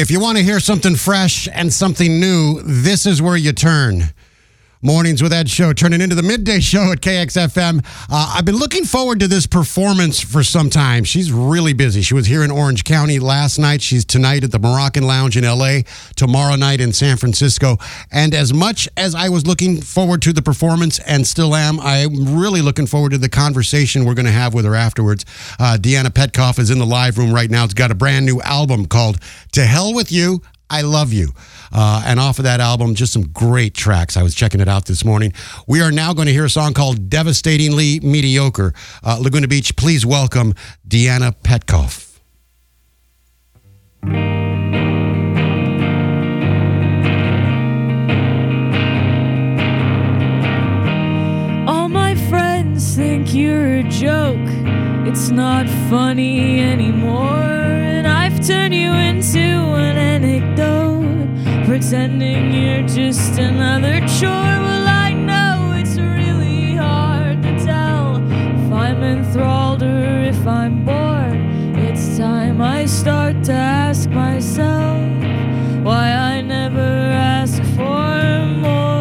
If you want to hear something fresh and something new, this is where you turn. Mornings with Ed show, turning into the midday show at KXFM. I've been looking forward to this performance for some time. She's really busy. She was here in Orange County last night. She's tonight at the Moroccan Lounge in LA, tomorrow night in San Francisco. And as much as I was looking forward to the performance and still am, I'm really looking forward to the conversation we're going to have with her afterwards. Deanna Petkoff is in the live room right now. It's got a brand new album called To Hell With You, I Love You. And off of that album, just some great tracks. I was checking it out this morning. We are now going to hear a song called Devastatingly Mediocre. Laguna Beach, please welcome Deanna Petkoff. All my friends think you're a joke. It's not funny anymore. And I've turned you into an anecdote, pretending you're just another chore. Well, I know it's really hard to tell if I'm enthralled or if I'm bored. It's time I start to ask myself why I never ask for more.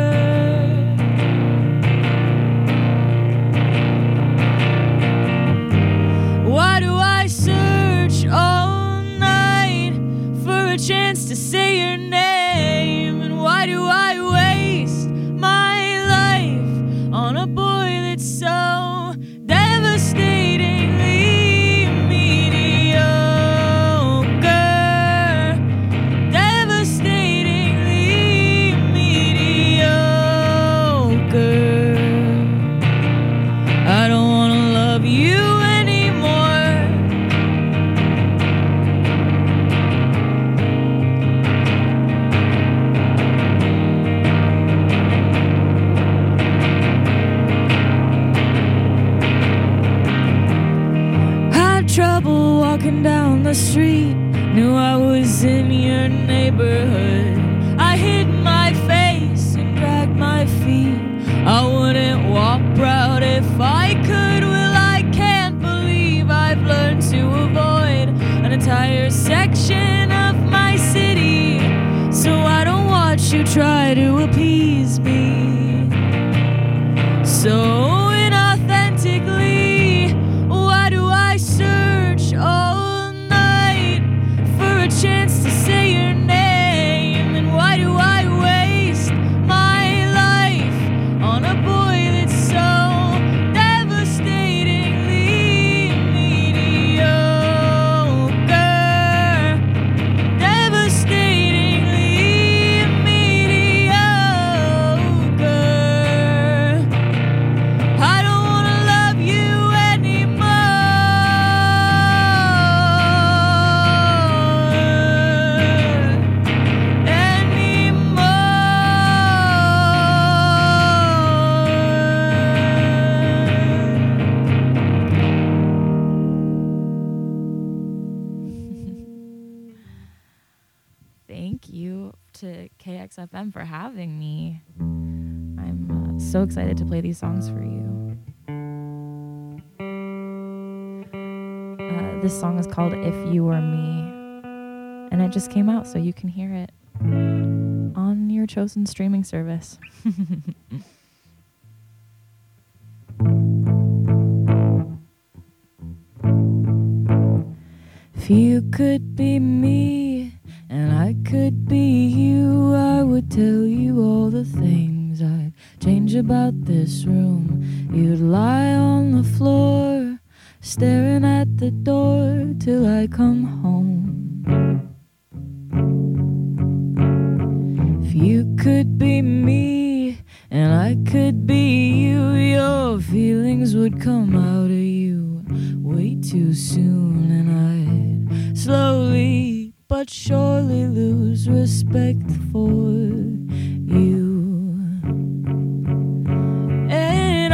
Why do I search all night for a chance to say your name? And why do I waste my life on a boy that's so devastatingly mediocre? Devastatingly mediocre. I don't want to love you anymore. Trouble walking down the street, knew I was in your neighborhood. I hid my face and dragged my feet. I wouldn't walk proud if I could. Well, I can't believe I've learned to avoid an entire section of my city, so I don't watch you try to appease me so inauthentically. Why do I search all night for a chance to say your name? And why do I waste my life on a boy that's so devastatingly mediocre? Devastatingly mediocre. I don't want to love you anymore. Thank you to KXFM for having me. I'm so excited to play these songs for you. This song is called If You Were Me, and it just came out, so you can hear it on your chosen streaming service. If you could be me and I could be you, I would tell you all the things I'd change about this room. You'd lie on the floor, staring at the door till I come home. If you could be me and I could be you, your feelings would come out of you way too soon, and I'd slowly but surely lose respect for you. And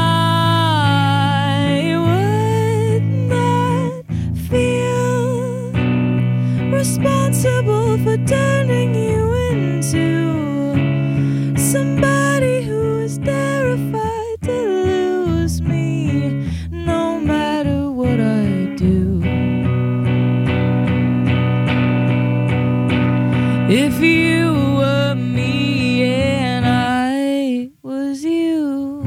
I would not feel responsible for turning you into somebody who is terrified to lose me, no matter what I do. If you were me and I was you.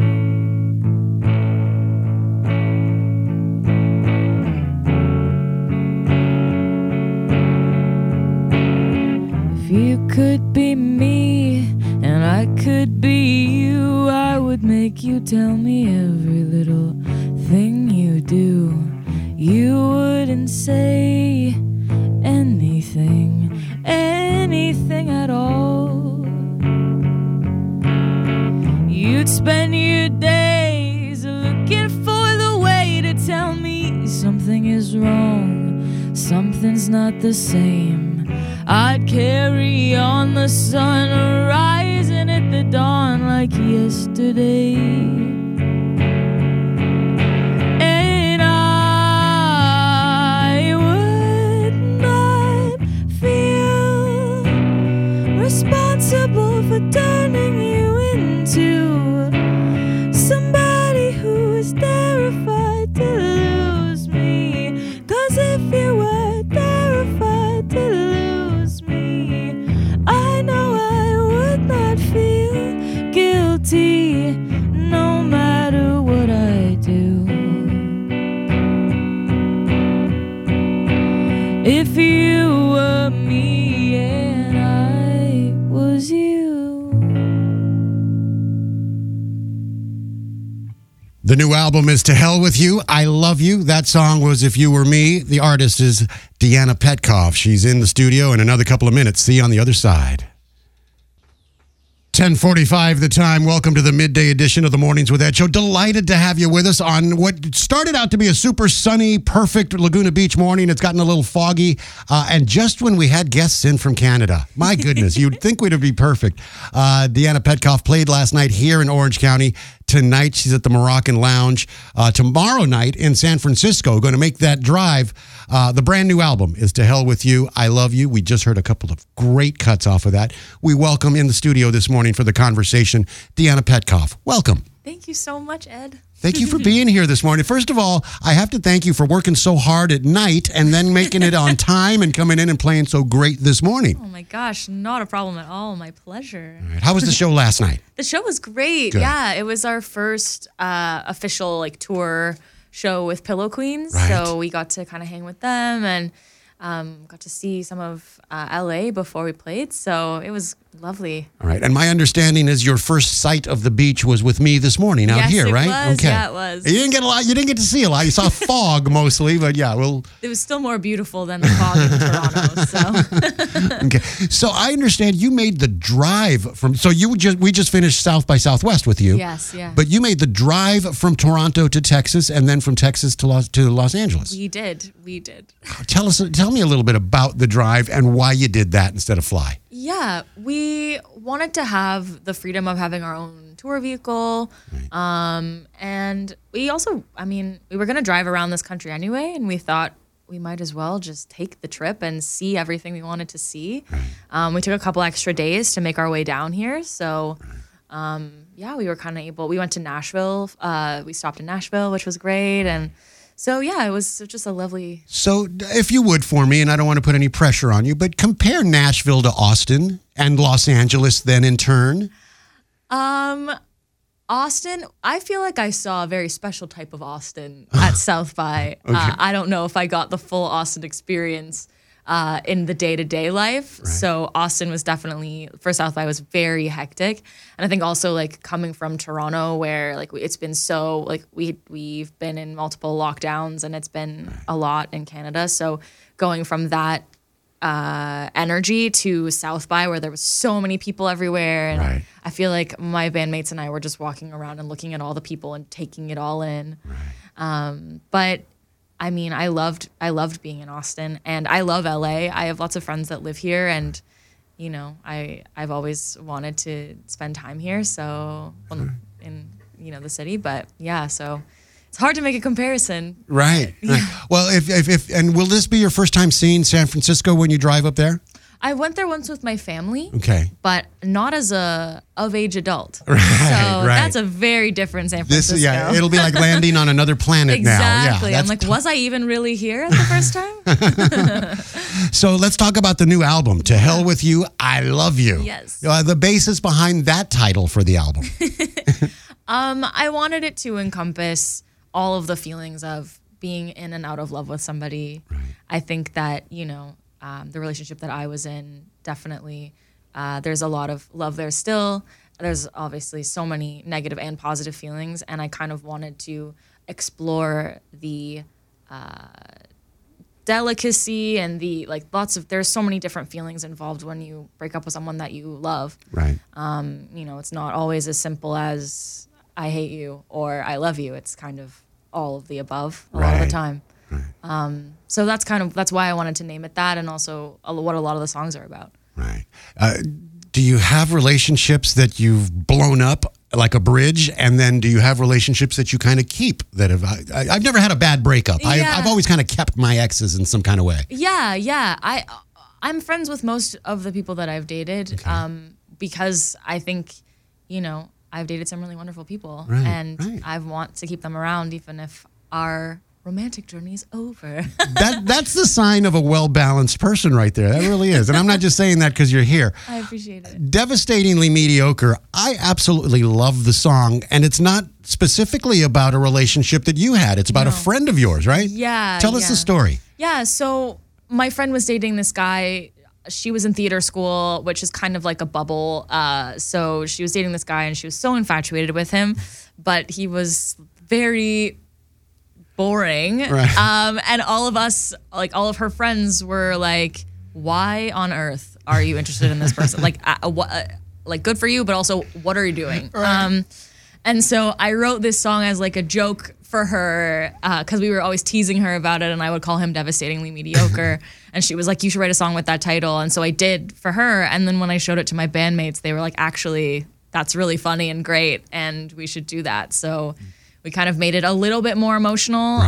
If you could be me and I could be you, I would make you tell me every little thing you do. You wouldn't say anything at all. You'd spend your days looking for the way to tell me something is wrong, something's not the same. I'd carry on the sun rising at the dawn like yesterday. And I would not feel responsible for turning you into somebody who is terrified to lose me. 'Cause if you were terrified to lose me, I know I would not feel guilty no matter what I do. If you were me and I was you. The new album is To Hell With You, I Love You. That song was If You Were Me. The artist is Deanna Petkoff. She's in the studio in another couple of minutes. See you on the other side. 10:45 the time. Welcome to the midday edition of the Mornings with Ed Show. Delighted to have you with us on what started out to be a super sunny, perfect Laguna Beach morning. It's gotten a little foggy. And just when we had guests in from Canada, my goodness, you'd think we'd be perfect. Deanna Petkoff played last night here in Orange County. Tonight, she's at the Moroccan Lounge. Tomorrow night in San Francisco, going to make that drive. The brand new album is To Hell With You, I Love You. We just heard a couple of great cuts off of that. We welcome in the studio this morning for the conversation, Deanna Petkoff. Welcome. Thank you so much, Ed. Thank you for being here this morning. First of all, I have to thank you for working so hard at night and then making it on time and coming in and playing so great this morning. Oh my gosh, not a problem at all. My pleasure. All right. How was the show last night? The show was great. Good. Yeah, it was our first official tour show with Pillow Queens. Right. So we got to kind of hang with them and got to see some of LA before we played. So it was lovely. All right. And my understanding is your first sight of the beach was with me this morning out Yes, here, it right? was. Okay. Yeah, it was. You didn't get a lot. You didn't get to see a lot. You saw fog mostly, but yeah, well. It was still more beautiful than the fog in Toronto. So Okay. So I understand you made the drive from. So we just finished South by Southwest with you. yes, yeah. But you made the drive from Toronto to Texas, and then from Texas to Los Angeles. We did. Tell me a little bit about the drive and why you did that instead of fly. Yeah, we wanted to have the freedom of having our own tour vehicle. And we also, we were going to drive around this country anyway, and we thought we might as well just take the trip and see everything we wanted to see. We took a couple extra days to make our way down here. So, we were kind of able, we went to Nashville. We stopped in Nashville, which was great. And so, yeah, it was just a lovely... So if you would for me, and I don't want to put any pressure on you, but compare Nashville to Austin and Los Angeles then in turn. Austin, I feel like I saw a very special type of Austin at South by. Okay. I don't know if I got the full Austin experience in the day-to-day life. Right. So Austin was definitely, for South by, was very hectic. And I think also coming from Toronto where it's been so, we've been in multiple lockdowns and it's been a lot in Canada. So going from that energy to South by where there was so many people everywhere. And Right. I feel like my bandmates and I were just walking around and looking at all the people and taking it all in. Right. But I loved being in Austin and I love LA. I have lots of friends that live here and, I've always wanted to spend time here. So in the city, but yeah, so it's hard to make a comparison. Right. Yeah. Well, if and will this be your first time seeing San Francisco when you drive up there? I went there once with my family. Okay. But not as a of-age adult. Right, so right. That's a very different San Francisco. It'll be like landing on another planet now. Exactly. Yeah, I'm like, was I even really here the first time? So let's talk about the new album, To Hell With You, I Love You. Yes. The basis behind that title for the album. I wanted it to encompass all of the feelings of being in and out of love with somebody. Right. I think that, the relationship that I was in, definitely, there's a lot of love there still. There's obviously so many negative and positive feelings, and I kind of wanted to explore the delicacy and the there's so many different feelings involved when you break up with someone that you love. Right. It's not always as simple as I hate you or I love you. It's kind of all of the above a lot of the time. Right. So that's why I wanted to name it that, and also what a lot of the songs are about. Right. Do you have relationships that you've blown up like a bridge, and then do you have relationships that you kind of keep that have? I've never had a bad breakup. Yeah. I've always kind of kept my exes in some kind of way. Yeah. I'm friends with most of the people that I've dated, because I think, I've dated some really wonderful people, and I want to keep them around even if our romantic journey's over. That's the sign of a well-balanced person right there. That really is. And I'm not just saying that because you're here. I appreciate it. Devastatingly Mediocre. I absolutely love the song. And it's not specifically about a relationship that you had. It's about a friend of yours, right? Yeah. Tell us the story. Yeah. So my friend was dating this guy. She was in theater school, which is kind of like a bubble. So she was dating this guy and she was so infatuated with him, but he was very boring. Right. And all of us, all of her friends were like, why on earth are you interested in this person? Good for you, but also what are you doing? Right. And so I wrote this song as a joke for her, because we were always teasing her about it, and I would call him Devastatingly Mediocre. And she was like, you should write a song with that title. And so I did for her. And then when I showed it to my bandmates, they were like, actually, that's really funny and great, and we should do that. So we kind of made it a little bit more emotional,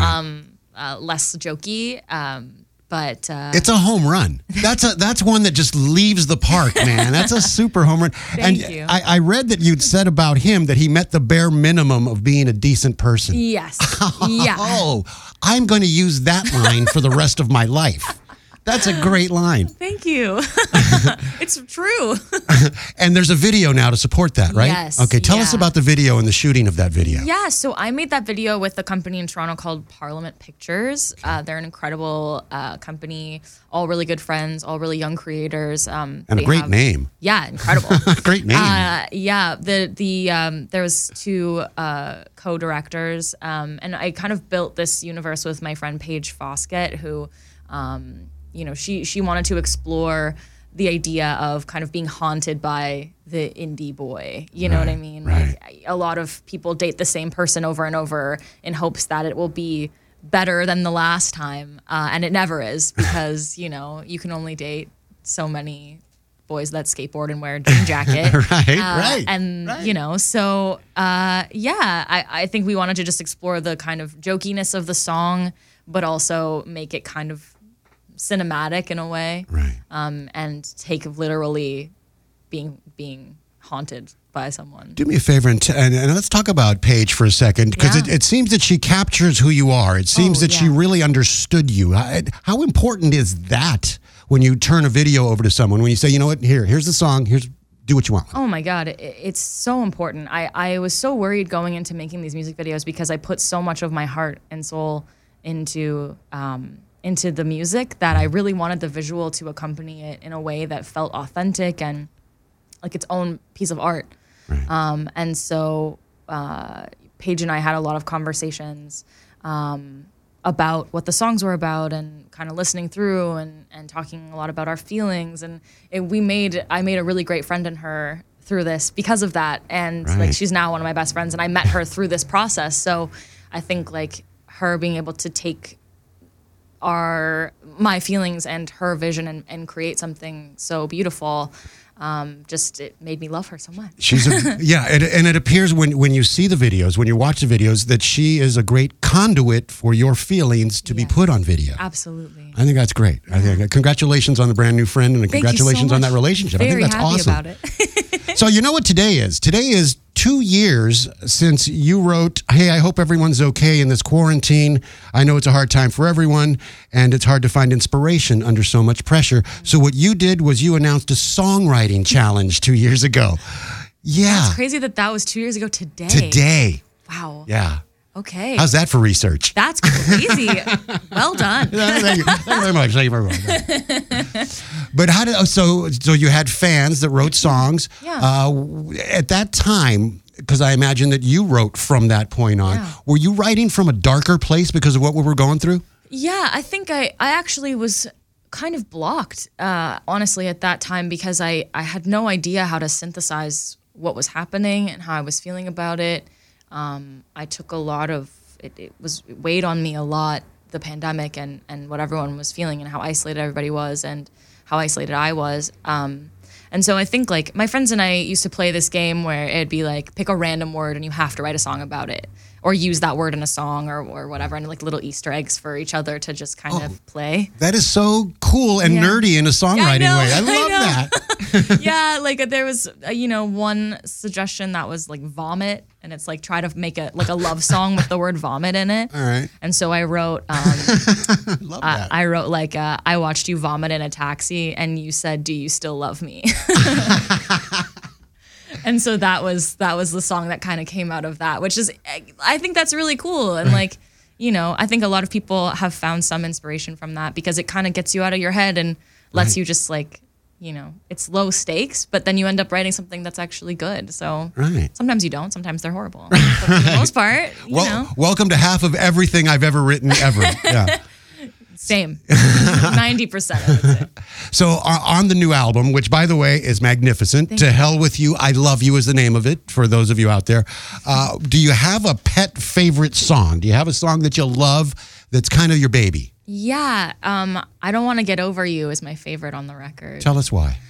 less jokey, but it's a home run. That's one that just leaves the park, man. That's a super home run. Thank you. I read that you'd said about him that he met the bare minimum of being a decent person. Yes. Yeah. Oh, I'm going to use that line for the rest of my life. That's a great line. Thank you. It's true. And there's a video now to support that, right? Yes. Okay, tell us about the video and the shooting of that video. Yeah, so I made that video with a company in Toronto called Parliament Pictures. They're an incredible company, all really good friends, all really young creators. And a great name. Yeah, incredible. Great name. There was two co-directors, and I kind of built this universe with my friend Paige Foskett, who she wanted to explore the idea of kind of being haunted by the indie boy. You know what I mean? Right. A lot of people date the same person over and over in hopes that it will be better than the last time. And it never is, because, you can only date so many boys that skateboard and wear a jean jacket. Right. I think we wanted to just explore the kind of jokiness of the song, but also make it kind of cinematic in a way, right? And take literally being haunted by someone. Do me a favor and let's talk about Paige for a second, because it seems that she captures who you are. It seems that she really understood you. How important is that when you turn a video over to someone? When you say, you know what, here's the song, do what you want. Oh my God, it's so important. I was so worried going into making these music videos because I put so much of my heart and soul into the music that I really wanted the visual to accompany it in a way that felt authentic and like its own piece of art. Right. And so Paige and I had a lot of conversations about what the songs were about, and kind of listening through and talking a lot about our feelings. And I made a really great friend in her through this because of that. And she's now one of my best friends, and I met her through this process. So I think her being able to take my feelings and her vision and create something so beautiful. It made me love her so much. She's and it appears when you see the videos, when you watch the videos, that she is a great conduit for your feelings to be put on video. Absolutely. I think that's great. I think congratulations on the brand new friend, and congratulations on that relationship. Very I think that's happy awesome. about it. So you know what today is? Today is 2 years since you wrote, "Hey, I hope everyone's okay in this quarantine. I know it's a hard time for everyone, and it's hard to find inspiration under so much pressure." So what you did was you announced a songwriting challenge 2 years ago. Yeah. It's crazy that was 2 years ago today. Today. Wow. Yeah. Okay. How's that for research? That's crazy. Well done. Thank you. Thank you very much. Thank you very much. But so you had fans that wrote songs. Yeah. At that time, because I imagine that you wrote from that point on, were you writing from a darker place because of what we were going through? Yeah, I think I actually was kind of blocked, honestly, at that time, because I had no idea how to synthesize what was happening and how I was feeling about it. I took a lot of it weighed on me a lot, the pandemic and what everyone was feeling and how isolated everybody was and how isolated I was. And so I think like my friends and I used to play this game where it'd be like pick a random word and you have to write a song about it or use that word in a song or whatever, and like little Easter eggs for each other to just kind of play. That is so cool and nerdy in a songwriting way. I love that. Yeah, like there was one suggestion that was like vomit, and it's like try to make a love song with the word vomit in it. All right. And so I wrote love that. I wrote like I watched you vomit in a taxi and you said, "Do you still love me?" And so that was the song that kind of came out of that, which is, I think that's really cool. And like, I think a lot of people have found some inspiration from that because it kind of gets you out of your head and lets you just like, it's low stakes, but then you end up writing something that's actually good. So sometimes you don't, sometimes they're horrible. But for the most part, welcome to half of everything I've ever written ever. Yeah. Same. 90% of it. So on the new album, which by the way is magnificent, To Hell With You, I Love You is the name of it for those of you out there. Do you have a pet favorite song? Do you have a song that you love that's kind of your baby? Yeah. I Don't Want to Get Over You is my favorite on the record. Tell us why.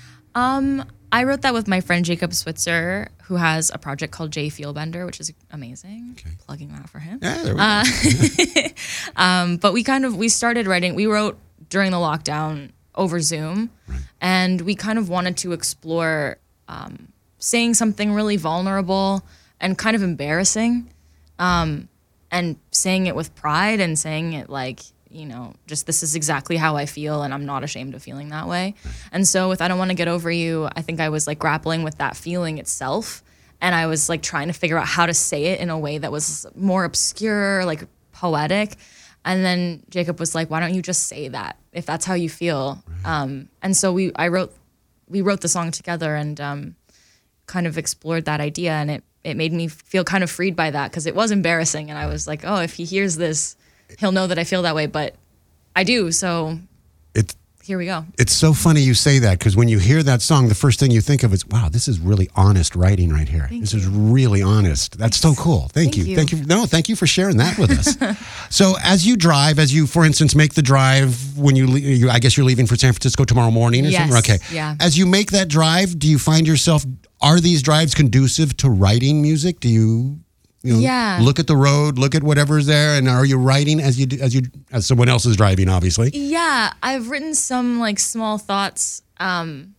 I wrote that with my friend Jacob Switzer, who has a project called J Feelbender, which is amazing. Okay. Plugging that for him. Yeah, there we go. But we started writing. We wrote during the lockdown over Zoom, and we kind of wanted to explore saying something really vulnerable and kind of embarrassing, and saying it with pride and saying it like, just this is exactly how I feel and I'm not ashamed of feeling that way. And so with I Don't Want to Get Over You, I think I was like grappling with that feeling itself. And I was like trying to figure out how to say it in a way that was more obscure, like poetic. And then Jacob was like, why don't you just say that if that's how you feel? And so we wrote the song together and kind of explored that idea. And it made me feel kind of freed by that because it was embarrassing. And I was like, oh, if he hears this, he'll know that I feel that way, but I do. So here we go. It's so funny you say that because when you hear that song, the first thing you think of is, wow, this is really honest writing right here. This is really honest. That's so cool. Thank you. Thank you. No, thank you for sharing that with us. So as you drive, for instance, make the drive when I guess you're leaving for San Francisco tomorrow morning or something? Okay. Yeah. As you make that drive, do you find yourself, are these drives conducive to writing music? Do you look at the road, look at whatever's there, and are you writing as someone else is driving, obviously? Yeah, I've written some like small thoughts, and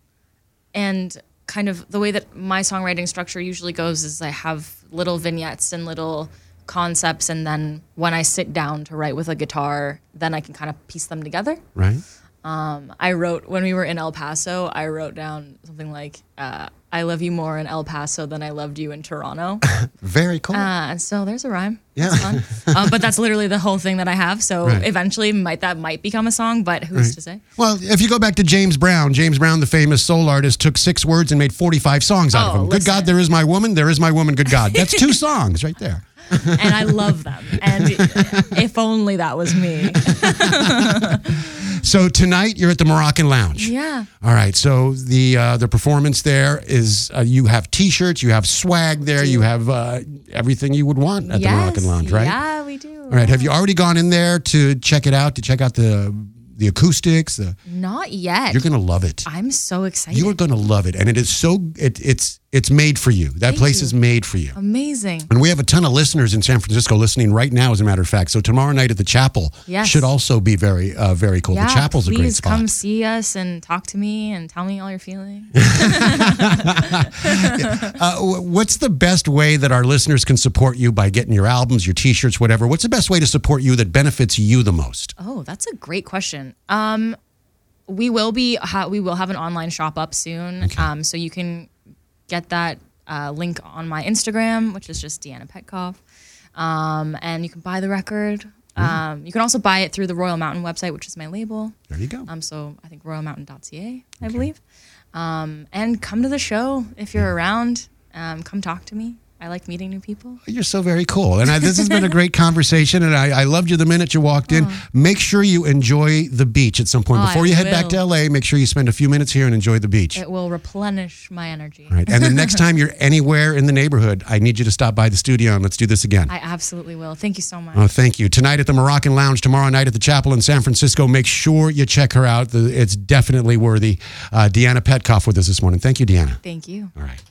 kind of the way that my songwriting structure usually goes is I have little vignettes and little concepts, and then when I sit down to write with a guitar, then I can kind of piece them together. Right. I wrote, when we were in El Paso, I wrote down something like, I love you more in El Paso than I loved you in Toronto. Very cool. And so there's a rhyme. Yeah. That's fun. But that's literally the whole thing that I have. So eventually that might become a song, but who's to say? Well, if you go back to James Brown, the famous soul artist, took 6 words and made 45 songs out of them. Good God, there is my woman, good God. That's 2 songs right there. And I love them. And if only that was me. So tonight you're at the Moroccan Lounge. Yeah. All right. So the performance there is you have T-shirts, you have swag there, you have everything you would want at the Moroccan Lounge, right? Yeah, we do. All right. Have you already gone in there to check it out? To check out the acoustics? Not yet. You're gonna love it. I'm so excited. You are gonna love it, and it is so. It's made for you. That place is made for you. Amazing. And we have a ton of listeners in San Francisco listening right now, as a matter of fact. So tomorrow night at the Chapel should also be very, very cool. Yeah, the Chapel's a great spot. Please come see us and talk to me and tell me all your feelings. What's the best way that our listeners can support you by getting your albums, your T-shirts, whatever? What's the best way to support you that benefits you the most? Oh, that's a great question. We will have an online shop up soon. Okay. So you can get that link on my Instagram, which is just Deanna Petkoff. And you can buy the record. You can also buy it through the Royal Mountain website, which is my label. There you go. So I think royalmountain.ca, I believe. And come to the show if you're around. Come talk to me. I like meeting new people. You're so very cool. And this has been a great conversation, and I loved you the minute you walked in. Make sure you enjoy the beach at some point. Before you head back to L.A., make sure you spend a few minutes here and enjoy the beach. It will replenish my energy. Right. And the next time you're anywhere in the neighborhood, I need you to stop by the studio, and let's do this again. I absolutely will. Thank you so much. Oh, thank you. Tonight at the Moroccan Lounge, tomorrow night at the Chapel in San Francisco. Make sure you check her out. It's definitely worthy. Deanna Petkoff with us this morning. Thank you, Deanna. Thank you. All right.